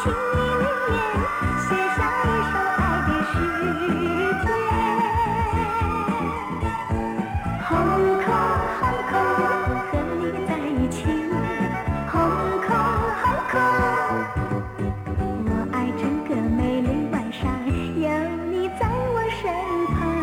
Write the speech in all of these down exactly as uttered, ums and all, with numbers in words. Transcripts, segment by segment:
情里面写下一首爱的诗篇。红空红空，和你在一起。红空红空，我爱整个美丽晚上，有你在我身旁。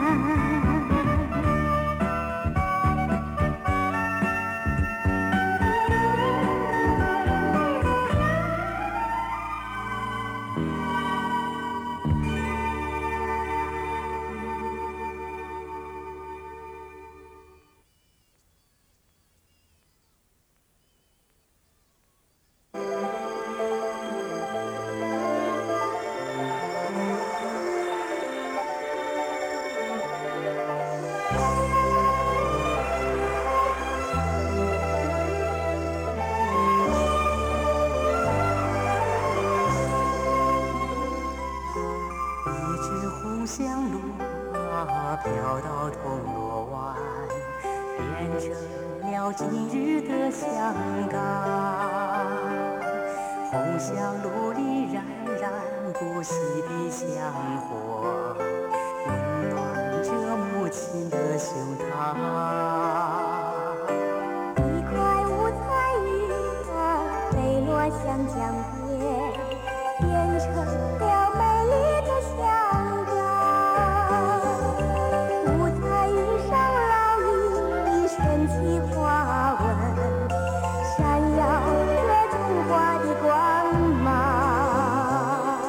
飘到铜锣湾，变成了今日的香港。红香炉里燃燃不熄的香火，温暖着母亲的胸膛。 一块五彩云啊，飞落香江边，变成了美丽的香港。神奇花纹闪耀着中华的光芒，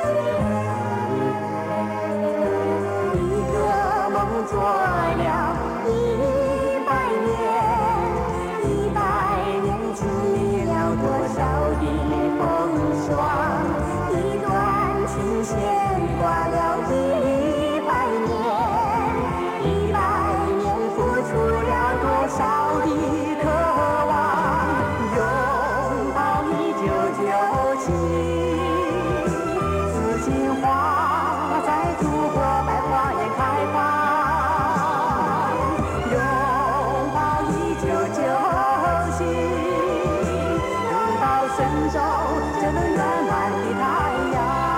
一个梦做了一百年，一百年经历了多少的风霜，一段情线挂了一百年，一百年付出了多少的渴望，拥抱一九九七，紫荆花在祖国百花园开放，拥抱一九九七，拥抱神州这能圆满的太阳。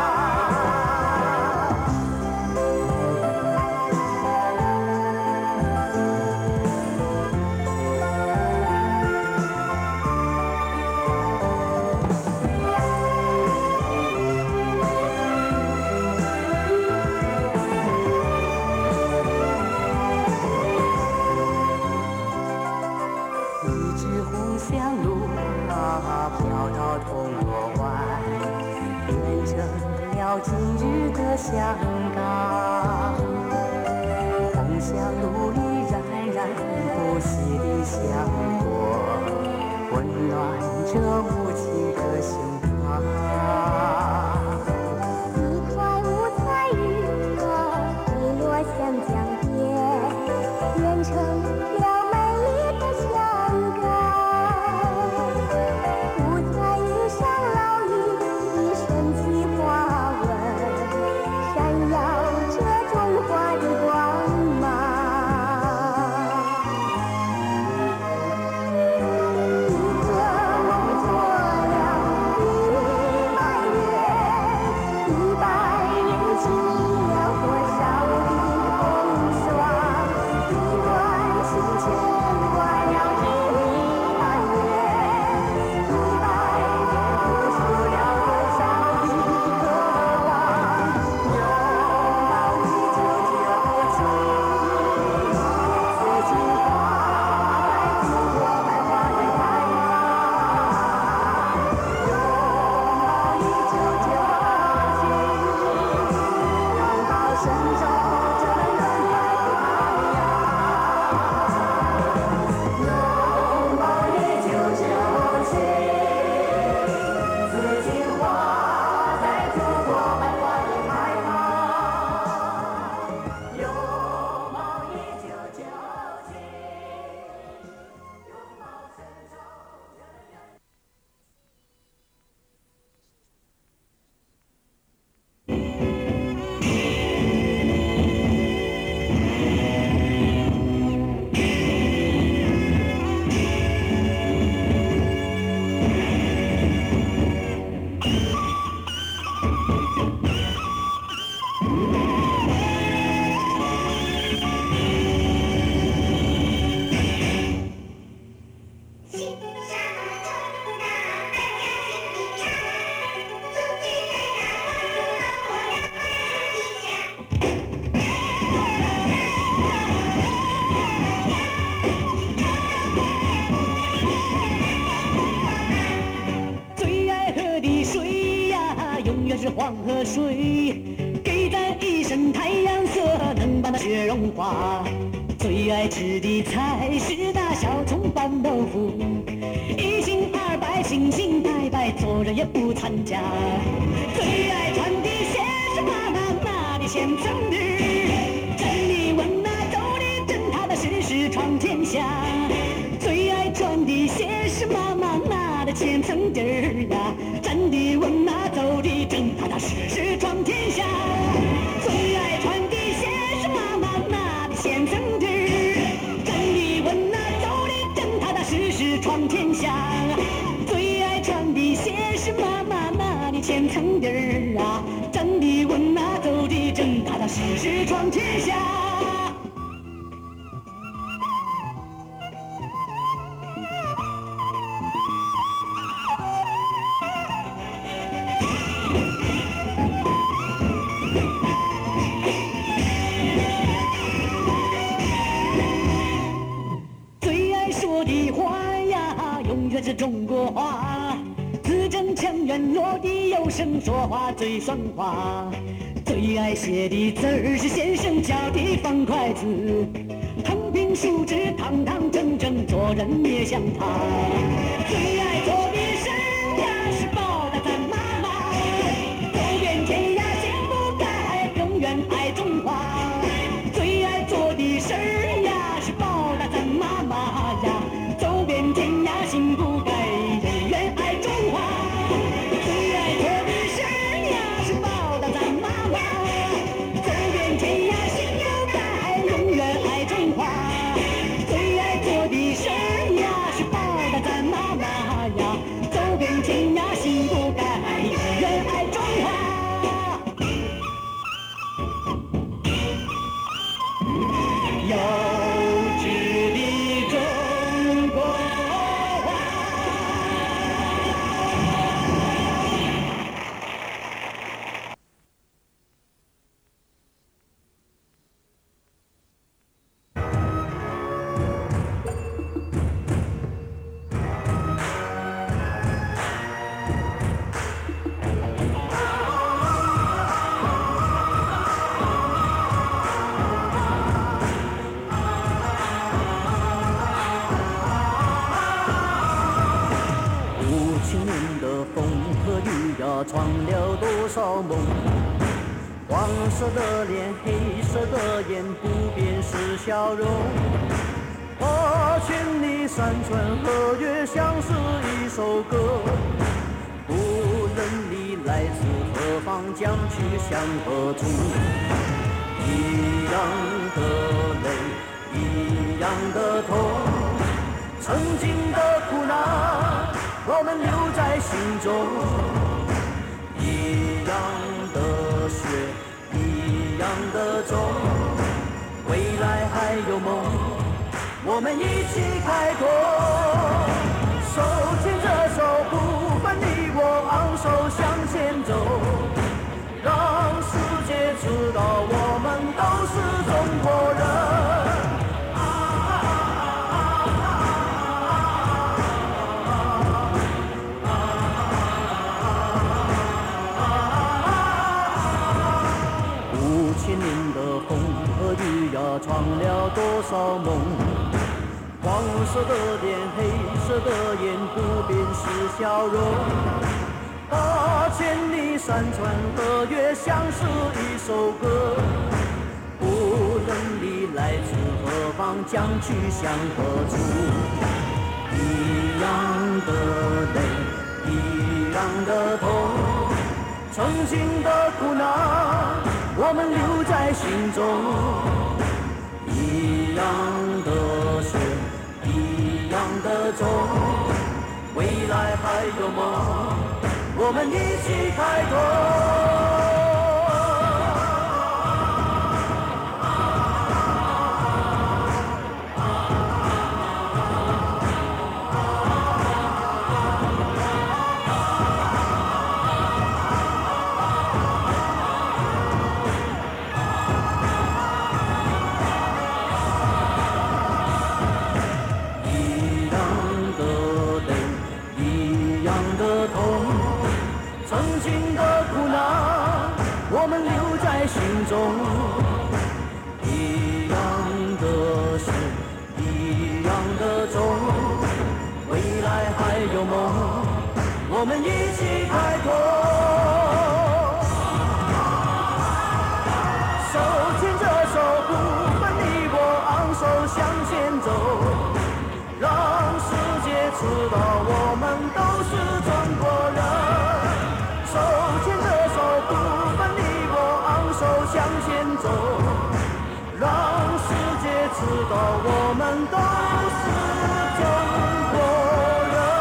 飘到铜锣湾，变成了今日的香港。红香炉里燃燃不熄的香火，温暖着母亲的胸膛。 一块五彩云啊，飞落香江边，变成了美丽的香港。做是黄河水，给咱一身太阳色，能把那雪融化。最爱吃的菜是大小葱拌豆腐，一心二百，清清白白，做人也不参加。最爱穿的鞋是妈妈那的千层底，真理问那走的真踏踏实实闯天下。最爱穿的鞋是妈妈那的千层底儿呀，真的问那走的真踏踏实实闯天下。最爱穿的鞋是妈妈那的千层底儿。事事闯天下，最爱穿的鞋是妈妈那的千层底儿啊，站的稳啊，走的正，踏踏实实闯天下。是中国话，字正腔圆，落地有声，说话最算话。最爱写的字儿是先生教的方块字，横平竖直，堂堂正正，做人也像他。最爱做的事呀是报答咱妈妈，走遍天涯心不改，永远爱中华。最爱做的事儿呀是报答咱妈妈呀，走遍天涯心不改，永远爱中华。最爱做的事呀是报答咱妈妈，走遍天涯心不改，永远爱中华。最爱做的事呀是报答咱妈妈呀，走遍天涯心不改，永远爱中华。幼稚的中国话。闯了多少梦，黄色的脸，黑色的眼，不变是笑容。花千里，山川河岳，像是一首歌。无论你来自何方，将去向何处，一样的泪，一样的痛，曾经的苦难，我们留在心中。一样的血，一样的种，未来还有梦，我们一起开拓。手牵着手，不管你我，昂首向前走，让世界知道我们都是中国人。闯了多少梦，黄色的脸，黑色的眼，不变是笑容。八千里山川河岳，像是一首歌。无论你来自何方，将去向何处，一样的泪，一样的痛，曾经的苦难，我们留在心中。一样的血，一样的种，未来还有梦，我们一起开拓。曾经的苦难， 我们留在心中。一样的事，一样的种，未来还有梦，我们一起开拓。手牵着手，不分你我，昂首向前走，让世界知道我们都是中国人。手牵着手，不分你我，昂首向前走，让世界知道我们都是中国人。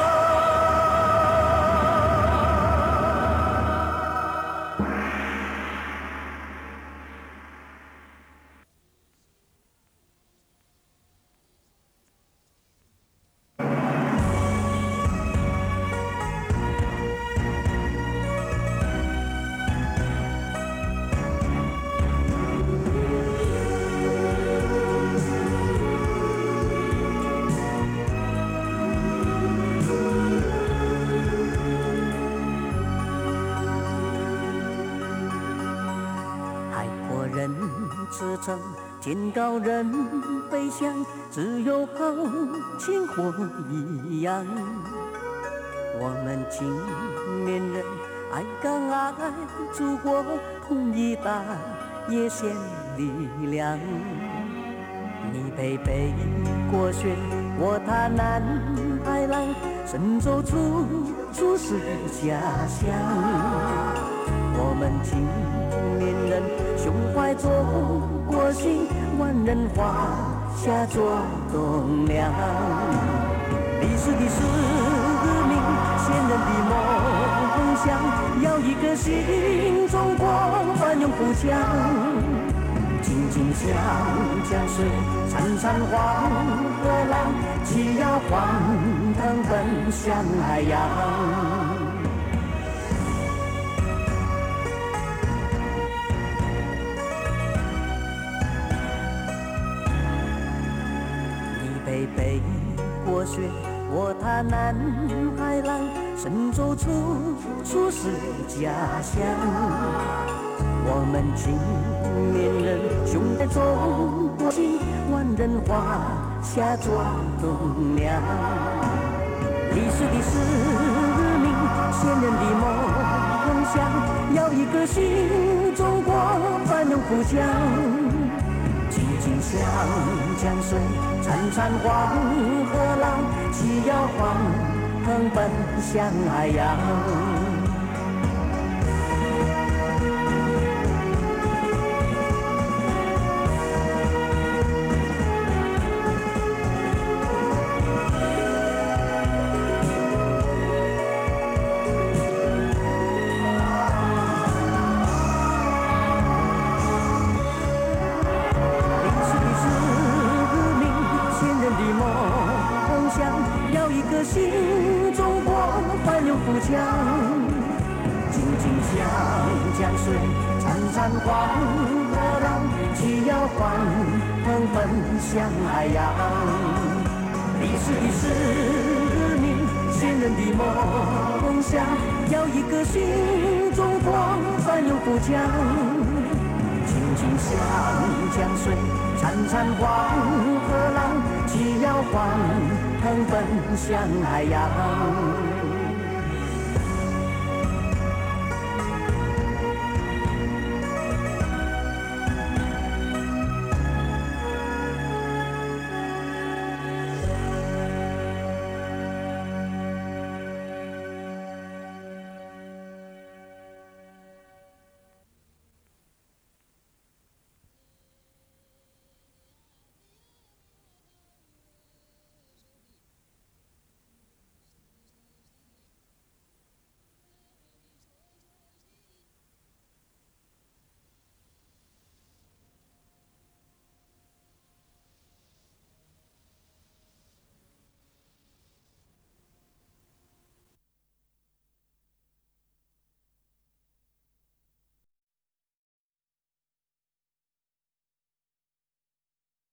驰骋，天高人飞翔，只有豪情火一样。我们青年人爱岗爱祖国，统一大业显力量。你陪北国雪，我踏南海浪，神州处处是家乡。我们青年人胸怀中国心，万人华夏做栋梁。历史的使命，先人的梦想，要一个新中国，翻涌富强。静静向江水，潺潺黄河浪，齐摇欢腾奔向海洋。北北国雪，我踏南海浪，神州处处是家乡。我们青年人胸怀中国心，万人华夏做栋梁。历史的使命，先人的梦想，要一个新中国，繁荣富强。静静向江水，潺潺黄河浪，齐摇欢腾奔向海洋。新中国繁荣富强，静静向江水，潺潺黄河浪，齐摇欢腾奔向海洋。历史的使命，先人的梦想，要一个新中国繁荣富强。静静向江水，潺潺黄河浪，齐摇欢腾奔向海洋。